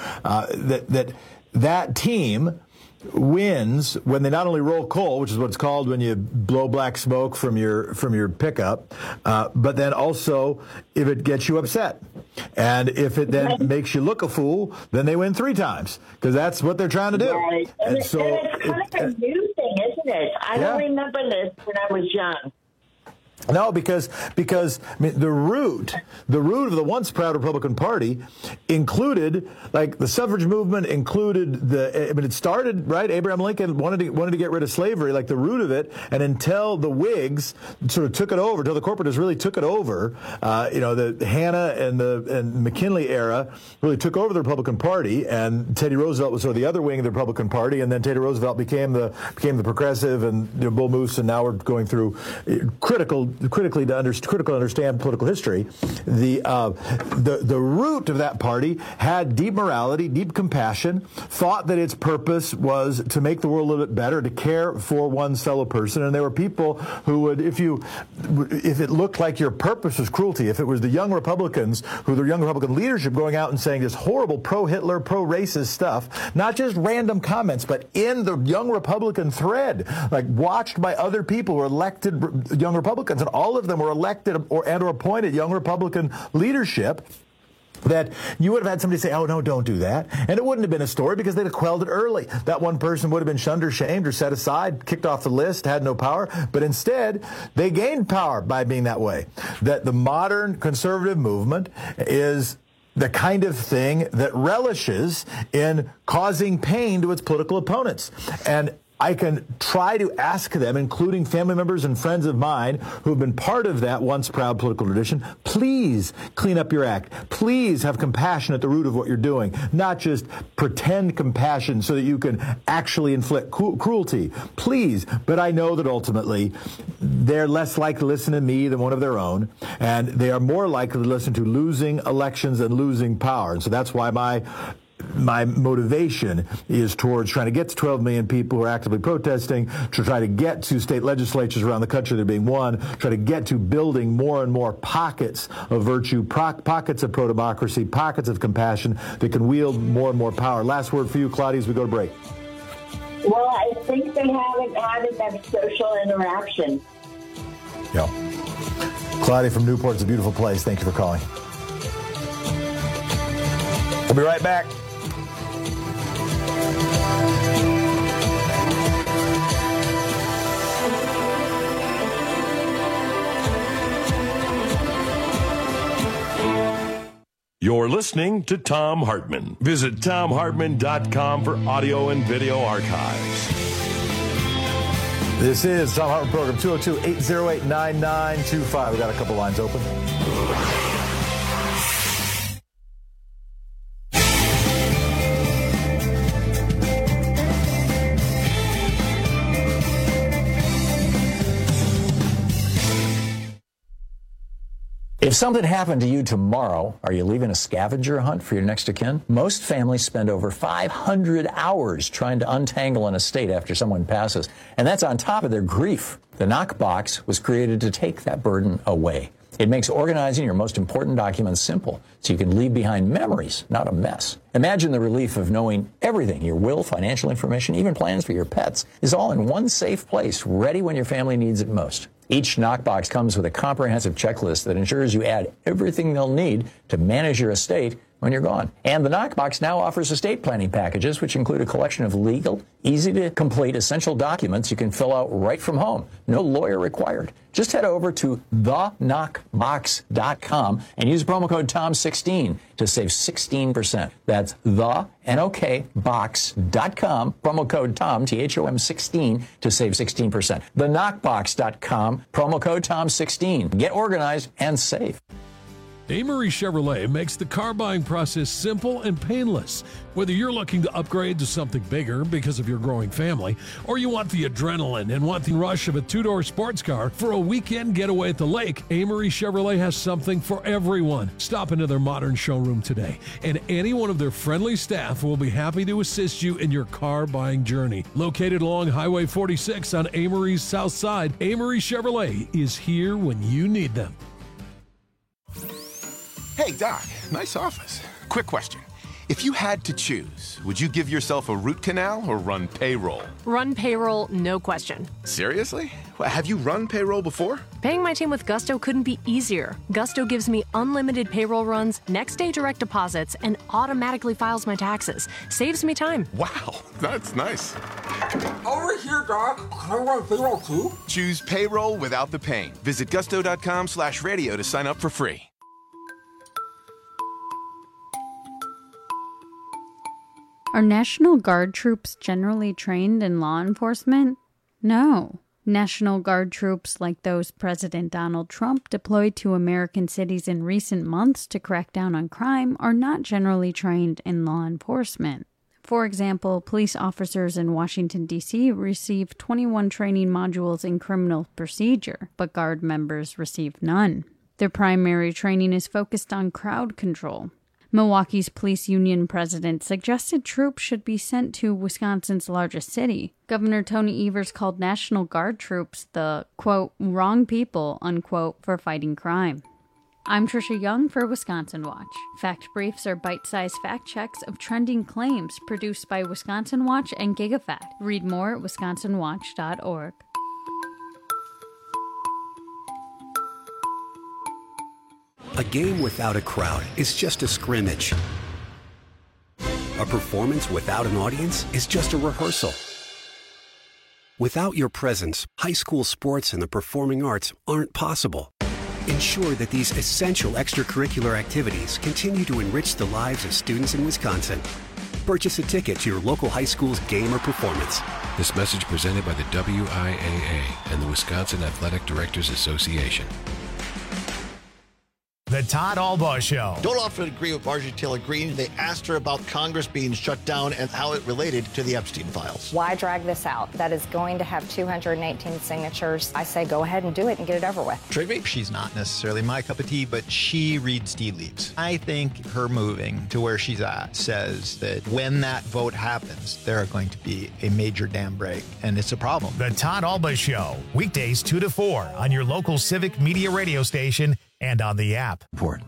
that team wins when they not only roll coal, which is what it's called when you blow black smoke from your pickup, but then also if it gets you upset. And if it then makes you look a fool, then they win 3 times, because that's what they're trying to do. Right. And it's kind of a new thing, isn't it? I don't remember this when I was young. No, because I mean, the root of the once proud Republican Party included, like, the suffrage movement, included it started, right? Abraham Lincoln wanted to get rid of slavery, like the root of it, and until the Whigs sort of took it over, until the corporatists really took it over, the Hanna and McKinley era really took over the Republican Party, and Teddy Roosevelt was sort of the other wing of the Republican Party, and then Teddy Roosevelt became the progressive, and Bull Moose, and now we're going through critical to understand political history. The root of that party had deep morality, deep compassion, thought that its purpose was to make the world a little bit better, to care for one's fellow person. And there were people who would, if it looked like your purpose was cruelty, if it was the young Republicans, the young Republican leadership going out and saying this horrible pro-Hitler, pro-racist stuff, not just random comments, but in the young Republican thread, like watched by other people who were elected young Republicans, and all of them were elected or appointed young Republican leadership. that you would have had somebody say, oh, no, don't do that. And it wouldn't have been a story because they'd have quelled it early. That one person would have been shunned or shamed or set aside, kicked off the list, had no power. But instead, they gained power by being that way. That the modern conservative movement is the kind of thing that relishes in causing pain to its political opponents. And I can try to ask them, including family members and friends of mine who have been part of that once proud political tradition, please clean up your act. Please have compassion at the root of what you're doing, not just pretend compassion so that you can actually inflict cruelty. Please. But I know that ultimately they're less likely to listen to me than one of their own, and they are more likely to listen to losing elections and losing power. And so that's why my motivation is towards trying to get to 12 million people who are actively protesting, to try to get to state legislatures around the country that are being won, try to get to building more and more pockets of virtue, pockets of pro-democracy, pockets of compassion that can wield more and more power. Last word for you, Claudia, as we go to break. Well, I think they haven't had enough social interaction. Yeah. Claudia from Newport, it's a beautiful place. Thank you for calling. We'll be right back. You're listening to Thom Hartmann. Visit ThomHartmann.com for audio and video archives. This is Thom Hartmann Program, 202-808-9925. We got a couple lines open. If something happened to you tomorrow, are you leaving a scavenger hunt for your next of kin? Most families spend over 500 hours trying to untangle an estate after someone passes, and that's on top of their grief. The Knockbox was created to take that burden away. It makes organizing your most important documents simple, so you can leave behind memories, not a mess. Imagine the relief of knowing everything, your will, financial information, even plans for your pets, is all in one safe place, ready when your family needs it most. Each Knockbox comes with a comprehensive checklist that ensures you add everything they'll need to manage your estate when you're gone. And the Knockbox now offers estate planning packages, which include a collection of legal, easy-to-complete essential documents you can fill out right from home. No lawyer required. Just head over to theknockbox.com and use promo code TOM16 to save 16%. That's theknockbox.com, promo code TOM, THOM16, to save 16%. Theknockbox.com, promo code TOM16. Get organized and save. Amory Chevrolet makes the car buying process simple and painless. Whether you're looking to upgrade to something bigger because of your growing family, or you want the adrenaline and want the rush of a two-door sports car for a weekend getaway at the lake, Amory Chevrolet has something for everyone. Stop into their modern showroom today, and any one of their friendly staff will be happy to assist you in your car buying journey. Located along Highway 46 on Amory's south side, Amory Chevrolet is here when you need them. Hey, Doc, nice office. Quick question. If you had to choose, would you give yourself a root canal or run payroll? Run payroll, no question. Seriously? Have you run payroll before? Paying my team with Gusto couldn't be easier. Gusto gives me unlimited payroll runs, next-day direct deposits, and automatically files my taxes. Saves me time. Wow, that's nice. Over here, Doc. Can I run payroll too? Choose payroll without the pain. Visit gusto.com/radio to sign up for free. Are National Guard troops generally trained in law enforcement? No. National Guard troops like those President Donald Trump deployed to American cities in recent months to crack down on crime are not generally trained in law enforcement. For example, police officers in Washington, D.C. receive 21 training modules in criminal procedure, but Guard members receive none. Their primary training is focused on crowd control. Milwaukee's police union president suggested troops should be sent to Wisconsin's largest city. Governor Tony Evers called National Guard troops the, quote, wrong people, unquote, for fighting crime. I'm Trisha Young for Wisconsin Watch. Fact Briefs are bite-sized fact checks of trending claims produced by Wisconsin Watch and GigaFact. Read more at wisconsinwatch.org. A game without a crowd is just a scrimmage. A performance without an audience is just a rehearsal. Without your presence, high school sports and the performing arts aren't possible. Ensure that these essential extracurricular activities continue to enrich the lives of students in Wisconsin. Purchase a ticket to your local high school's game or performance. This message presented by the WIAA and the Wisconsin Athletic Directors Association. The Todd Albaugh Show. Don't often agree with Marjorie Taylor Greene. They asked her about Congress being shut down and how it related to the Epstein files. Why drag this out? That is going to have 218 signatures. I say go ahead and do it and get it over with. Trigby? She's not necessarily my cup of tea, but she reads tea leaves. I think her moving to where she's at says that when that vote happens, there are going to be a major dam break, and it's a problem. The Todd Albaugh Show, weekdays 2 to 4 on your local Civic Media radio station and on the app. Report.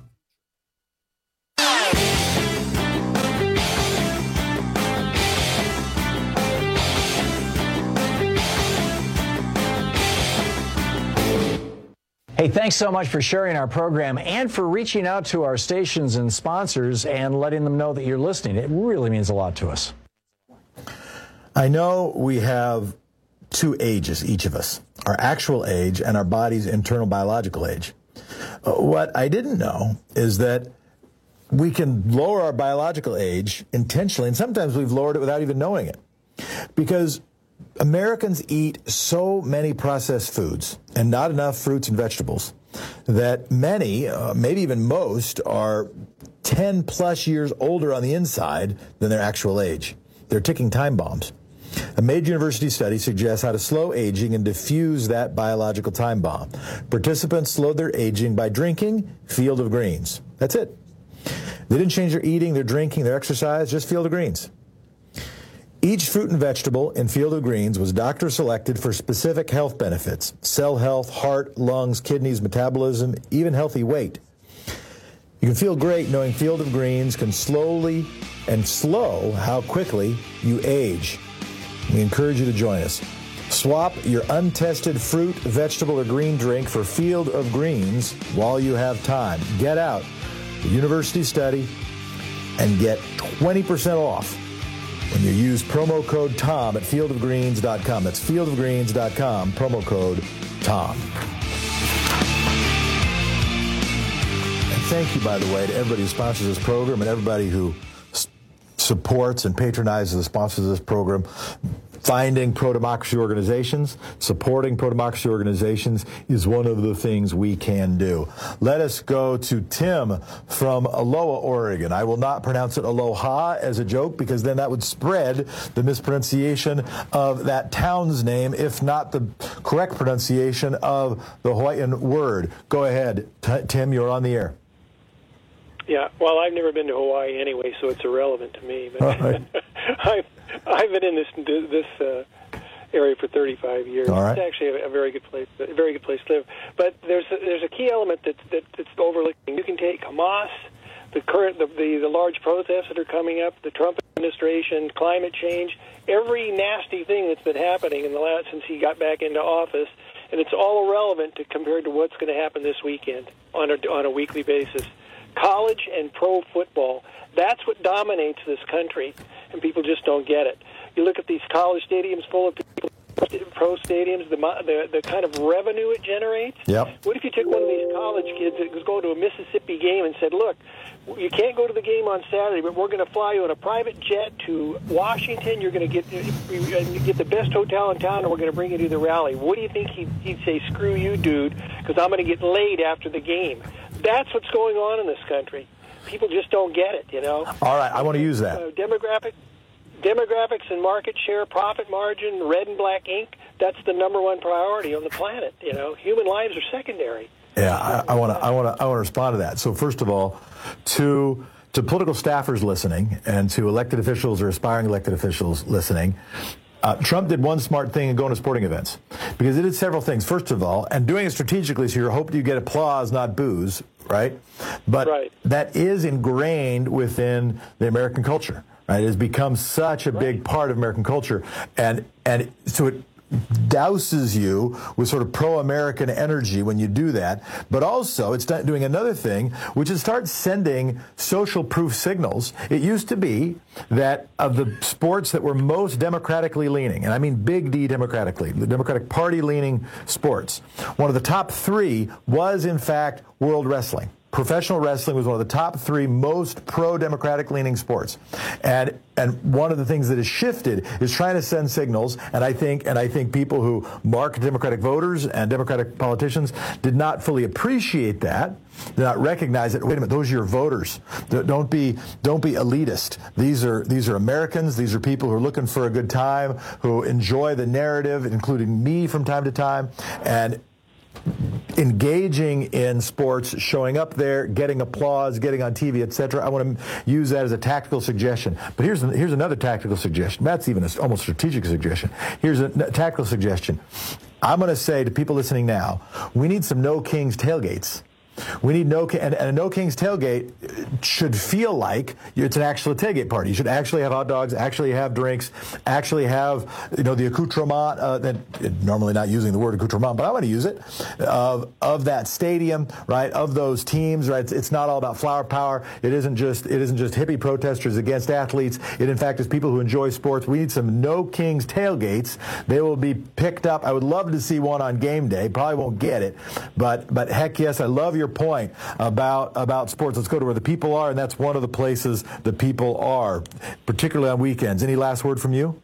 Hey, thanks so much for sharing our program and for reaching out to our stations and sponsors and letting them know that you're listening. It really means a lot to us. I know we have two ages, each of us, our actual age and our body's internal biological age. What I didn't know is that we can lower our biological age intentionally, and sometimes we've lowered it without even knowing it. Because Americans eat so many processed foods and not enough fruits and vegetables that many, maybe even most, are 10 plus years older on the inside than their actual age. They're ticking time bombs. A major university study suggests how to slow aging and diffuse that biological time bomb. Participants slowed their aging by drinking Field of Greens. That's it. They didn't change their eating, their drinking, their exercise, just Field of Greens. Each fruit and vegetable in Field of Greens was doctor selected for specific health benefits: cell health, heart, lungs, kidneys, metabolism, even healthy weight. You can feel great knowing Field of Greens can slowly and slow how quickly you age. We encourage you to join us. Swap your untested fruit, vegetable, or green drink for Field of Greens while you have time. Get out the university study and get 20% off when you use promo code TOM at fieldofgreens.com. That's fieldofgreens.com, promo code TOM. And thank you, by the way, to everybody who sponsors this program and everybody who supports and patronizes the sponsors of this program. Finding pro-democracy organizations, supporting pro-democracy organizations is one of the things we can do. Let us go to Tim from Aloha, Oregon. I will not pronounce it Aloha as a joke because then that would spread the mispronunciation of that town's name, if not the correct pronunciation of the Hawaiian word. Go ahead, Tim, you're on the air. Yeah, well, I've never been to Hawaii anyway, so it's irrelevant to me. But right. I've been in this area for 35 years. All right. It's actually a very good place, to live. But there's a key element that's overlooking. You can take Hamas, the large protests that are coming up, the Trump administration, climate change, every nasty thing that's been happening since he got back into office, and it's all irrelevant compared to what's going to happen this weekend on a weekly basis. College and pro football, that's what dominates this country, and people just don't get it. You look at these college stadiums full of people, pro stadiums, the kind of revenue it generates. Yep. What if you took one of these college kids that was going to a Mississippi game and said, look, you can't go to the game on Saturday, but we're going to fly you on a private jet to Washington. You're going to get the best hotel in town, and we're going to bring you to the rally. What do you think he'd say? Screw you, dude, because I'm going to get laid after the game. That's what's going on in this country. People just don't get it, you know. All right, I want to use that. Demographics and market share, profit margin, red and black ink, that's the number one priority on the planet, you know. Human lives are secondary. Yeah, I want to respond to that. So first of all, to political staffers listening and to elected officials or aspiring elected officials listening, Trump did one smart thing in going to sporting events because it did several things. First of all, and doing it strategically, so you're hoping you get applause, not boos, right? But that is ingrained within the American culture, right? It has become such a big part of American culture, and so douses you with sort of pro-American energy when you do that. But also, it's doing another thing, which is start sending social proof signals. It used to be that of the sports that were most democratically leaning, and I mean big D democratically, the Democratic Party leaning sports, one of the top 3 was, in fact, World Wrestling. Professional wrestling was one of the top 3 most pro-democratic leaning sports. And one of the things that has shifted is trying to send signals, and I think people who mark Democratic voters and Democratic politicians did not fully appreciate that, did not recognize it. Wait a minute, those are your voters. Don't be elitist. These are Americans. These are people who are looking for a good time, who enjoy the narrative, including me from time to time, and engaging in sports, showing up there, getting applause, getting on TV, etc. I want to use that as a tactical suggestion. But here's another tactical suggestion. That's even almost strategic suggestion. Here's a tactical suggestion. I'm going to say to people listening now, we need some No Kings tailgates. We need and a No Kings tailgate should feel like it's an actual tailgate party. You should actually have hot dogs, actually have drinks, actually have the accoutrement. That normally not using the word accoutrement, but I want to use it of that stadium, right? Of those teams, right? It's not all about flower power. It isn't just hippie protesters against athletes. It in fact is people who enjoy sports. We need some No Kings tailgates. They will be picked up. I would love to see one on game day. Probably won't get it, but heck yes, I love your point about sports. Let's go to where the people are, and that's one of the places the people are, particularly on weekends. Any last word from you?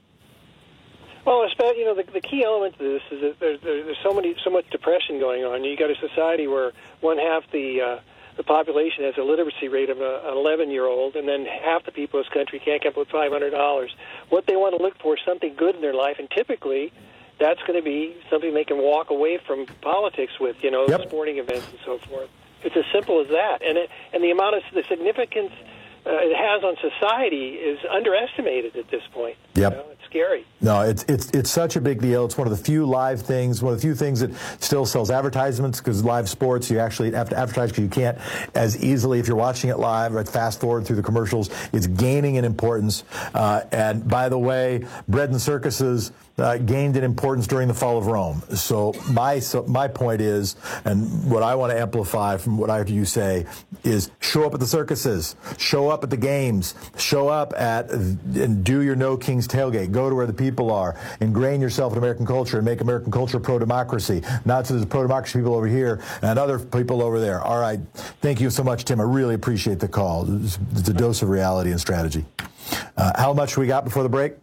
Well, especially, the key element to this is that there's so much depression going on. You got a society where one half the population has a literacy rate of an 11-year-old, and then half the people in this country can't come up with $500. What they want to look for is something good in their life, and typically that's going to be something they can walk away from politics with, sporting events and so forth. It's as simple as that. And the amount of the significance it has on society is underestimated at this point. Yep. It's scary. No, it's such a big deal. It's one of the few live things, one of the few things that still sells advertisements, because live sports, you actually have to advertise because you can't as easily if you're watching it live, right? Fast forward through the commercials. It's gaining in importance. And by the way, bread and circuses gained in importance during the fall of Rome. So my point is, and what I want to amplify from what I heard you say, is show up at the circuses, show up at the games, show up and do your No Kings tailgate. Go to where the people are. Ingrain yourself in American culture and make American culture pro-democracy. Not so there's pro-democracy people over here and other people over there. All right. Thank you so much, Tim. I really appreciate the call. It's a dose of reality and strategy. How much we got before the break?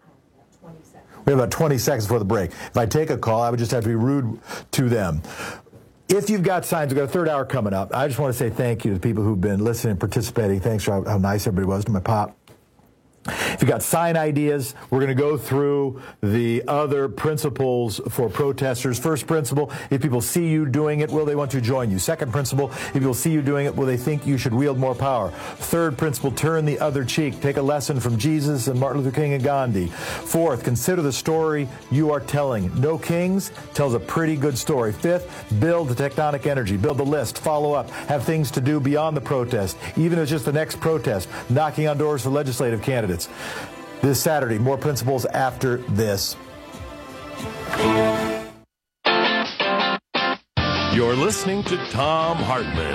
We have about 20 seconds before the break. If I take a call, I would just have to be rude to them. If you've got signs, we've got a third hour coming up. I just want to say thank you to the people who've been listening and participating. Thanks for how nice everybody was to my pop. If you've got sign ideas, we're going to go through the other principles for protesters. First principle, if people see you doing it, will they want to join you? Second principle, if people see you doing it, will they think you should wield more power? Third principle, turn the other cheek. Take a lesson from Jesus and Martin Luther King and Gandhi. Fourth, consider the story you are telling. No Kings tells a pretty good story. Fifth, build the tectonic energy. Build the list. Follow up. Have things to do beyond the protest. Even if it's just the next protest, knocking on doors for legislative candidates. This Saturday, more principles after this. You're listening to Thom Hartmann.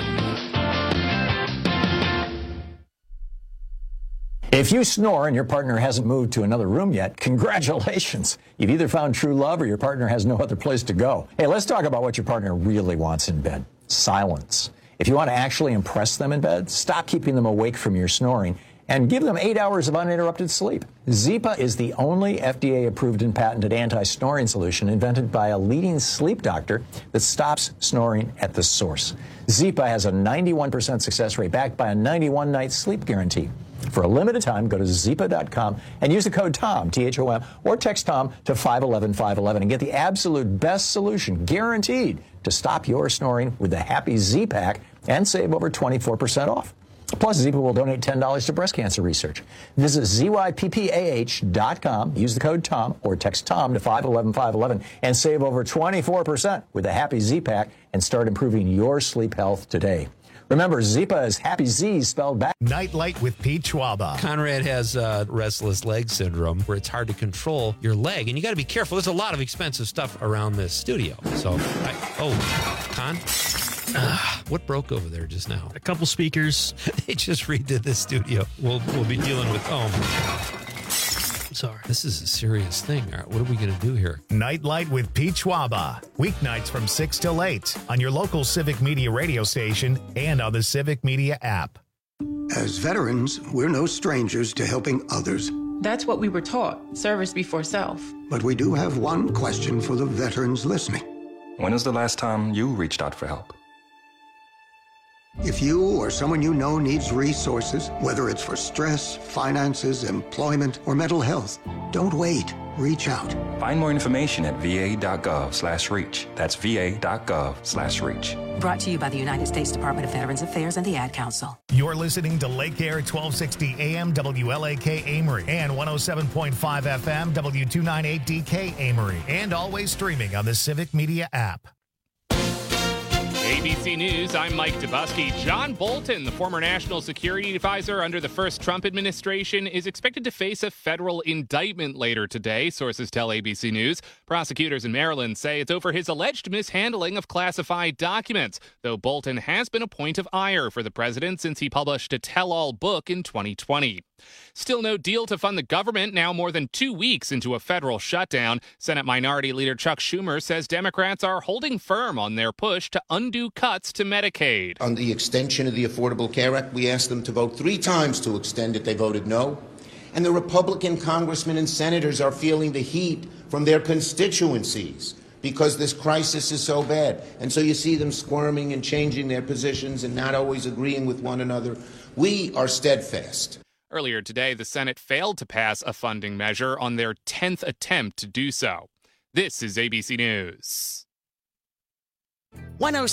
If you snore and your partner hasn't moved to another room yet, congratulations. You've either found true love or your partner has no other place to go. Hey, let's talk about what your partner really wants in bed. Silence. If you want to actually impress them in bed, stop keeping them awake from your snoring and give them 8 hours of uninterrupted sleep. Zipa is the only FDA-approved and patented anti-snoring solution invented by a leading sleep doctor that stops snoring at the source. Zipa has a 91% success rate backed by a 91-night sleep guarantee. For a limited time, go to Zipa.com and use the code TOM, T-H-O-M, or text TOM to 511-511 and get the absolute best solution, guaranteed, to stop your snoring with the Happy Z-Pack and save over 24% off. Plus, Zipa will donate $10 to breast cancer research. Visit ZYPPAH.com, use the code TOM, or text TOM to 511-511 and save over 24% with the Happy Z-Pack and start improving your sleep health today. Remember, Zipa is happy Z spelled back. Nightlight with Pete Schwaba. Conrad has restless leg syndrome, where it's hard to control your leg, and you got to be careful. There's a lot of expensive stuff around this studio. So, Con? What broke over there just now? A couple speakers. They just redid this studio. We'll be dealing with Sorry. This is a serious thing. All right, what are we going to do here? Nightlight with Pete Schwaba. Weeknights from 6 till 8 on your local Civic Media radio station and on the Civic Media app. As veterans, we're no strangers to helping others. That's what we were taught, service before self. But we do have one question for the veterans listening. When was the last time you reached out for help? If you or someone you know needs resources, whether it's for stress, finances, employment, or mental health, don't wait. Reach out. Find more information at va.gov/reach. That's va.gov/reach. Brought to you by the United States Department of Veterans Affairs and the Ad Council. You're listening to Lake Air 1260 AM WLAK Amory and 107.5 FM W298DK Amory, and always streaming on the Civic Media app. ABC News, I'm Mike Dubusky. John Bolton, the former national security advisor under the first Trump administration, is expected to face a federal indictment later today, sources tell ABC News. Prosecutors in Maryland say it's over his alleged mishandling of classified documents, though Bolton has been a point of ire for the president since he published a tell-all book in 2020. Still no deal to fund the government now more than 2 weeks into a federal shutdown. Senate Minority Leader Chuck Schumer says Democrats are holding firm on their push to undo cuts to Medicaid. On the extension of the Affordable Care Act, we asked them to vote 3 times to extend it. They voted no. And the Republican congressmen and senators are feeling the heat from their constituencies because this crisis is so bad. And so you see them squirming and changing their positions and not always agreeing with one another. We are steadfast. Earlier today, the Senate failed to pass a funding measure on their 10th attempt to do so. This is ABC News.